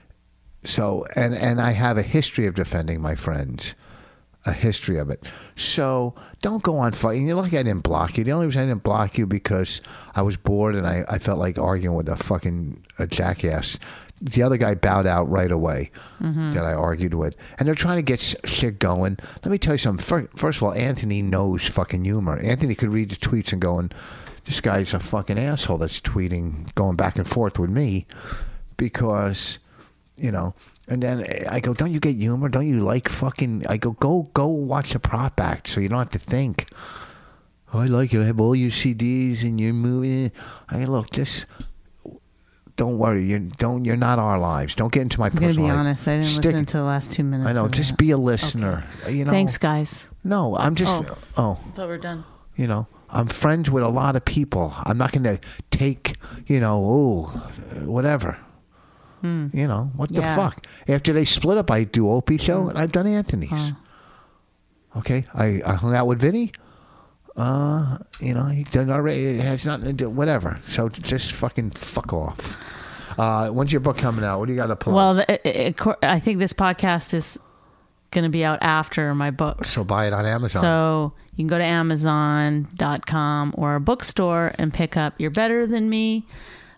So and I have a history of defending my friends. A history of it. So don't go on fighting. You're lucky I didn't block you. The only reason I didn't block you because I was bored and I felt like arguing with a jackass. The other guy bowed out right away that I argued with. And they're trying to get shit going. Let me tell you something. First of all, Anthony knows fucking humor. Anthony could read the tweets and going, this guy's a fucking asshole that's tweeting, going back and forth with me because, you know. And then I go, don't you get humor? Don't you like fucking... I go watch the Prop Act so you don't have to think. Oh, I like it. I have all your CDs and your movie. I go, look, just... Don't worry. You're not our lives. Don't get into my I'm going to personal be life. honest. I didn't listen to the last 2 minutes. I know. of Just that. be a listener. You know. Thanks, guys. No, I'm just... I thought we're done. You know, I'm friends with a lot of people. I'm not going to take, you know, whatever. You know, what the Yeah. fuck? After they split up, I do Opie show and I've done Anthony's. Okay, I hung out with Vinny. You know, he done already. It has nothing to do. Whatever. So just fucking fuck off. When's your book coming out? What do you got to plug? Well, I think this podcast is going to be out after my book. So buy it on Amazon. So you can go to Amazon.com or a bookstore and pick up You're Better Than Me.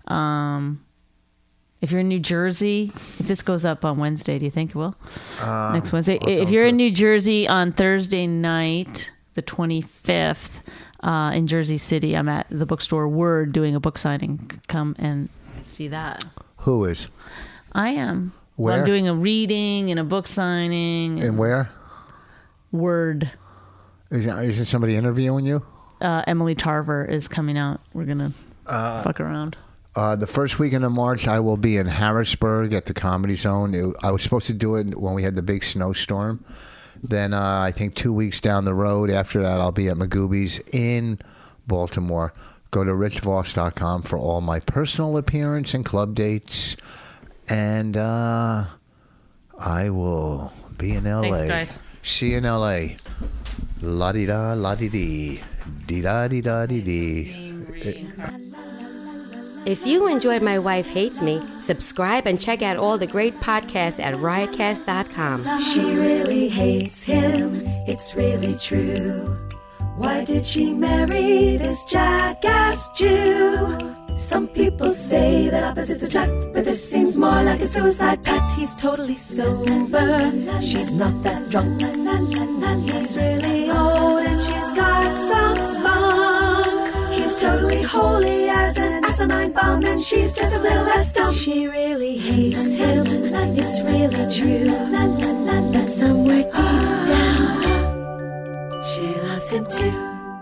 If you're in New Jersey, if this goes up on Wednesday, do you think it will? Next Wednesday. If you're in New Jersey on Thursday night, the 25th in Jersey City. I'm at the bookstore Word doing a book signing. Come and see that. Who is? I am. Where? Well, I'm doing a reading and a book signing. And where? Word. Isn't somebody interviewing you? Emily Tarver is coming out. We're going to fuck around. The first weekend of March, I will be in Harrisburg at the Comedy Zone. I was supposed to do it when we had the big snowstorm. Then I think 2 weeks down the road after that, I'll be at Magooby's in Baltimore. Go to richvoss.com for all my personal appearance and club dates. And I will be in L.A. Thanks, guys. See you in L.A. La-di-da, la-di-dee. Dee-da-dee-da-dee-dee. If you enjoyed My Wife Hates Me, subscribe and check out all the great podcasts at riotcast.com. She really hates him, it's really true. Why did she marry this jackass Jew? Some people say that opposites attract, but this seems more like a suicide pact. He's totally sober, she's not that drunk. He's really old and she's got some spunk. He's totally holy as an asinine bomb, and she's just a little less dumb. She really hates him, it's really true. But somewhere deep down, she loves him too.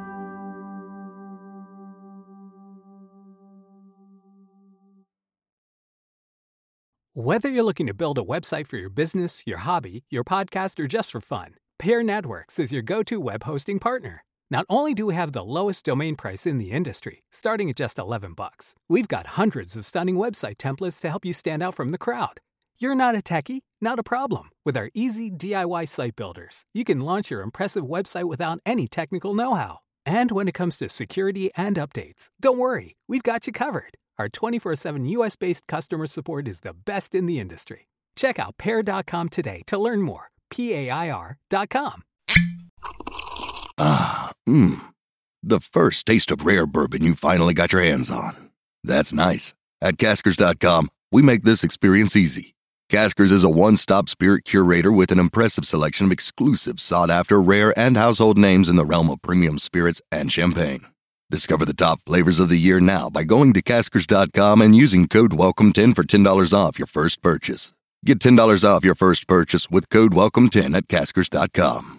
Whether you're looking to build a website for your business, your hobby, your podcast, or just for fun, Peer Networks is your go-to web hosting partner. Not only do we have the lowest domain price in the industry, starting at just $11, we've got hundreds of stunning website templates to help you stand out from the crowd. You're not a techie? Not a problem. With our easy DIY site builders, you can launch your impressive website without any technical know-how. And when it comes to security and updates, don't worry, we've got you covered. Our 24/7 U.S.-based customer support is the best in the industry. Check out Pair.com today to learn more. PAIR.com. The first taste of rare bourbon you finally got your hands on. That's nice. At Caskers.com, we make this experience easy. Caskers is a one-stop spirit curator with an impressive selection of exclusive, sought-after, rare, and household names in the realm of premium spirits and champagne. Discover the top flavors of the year now by going to Caskers.com and using code WELCOME10 for $10 off your first purchase. Get $10 off your first purchase with code WELCOME10 at Caskers.com.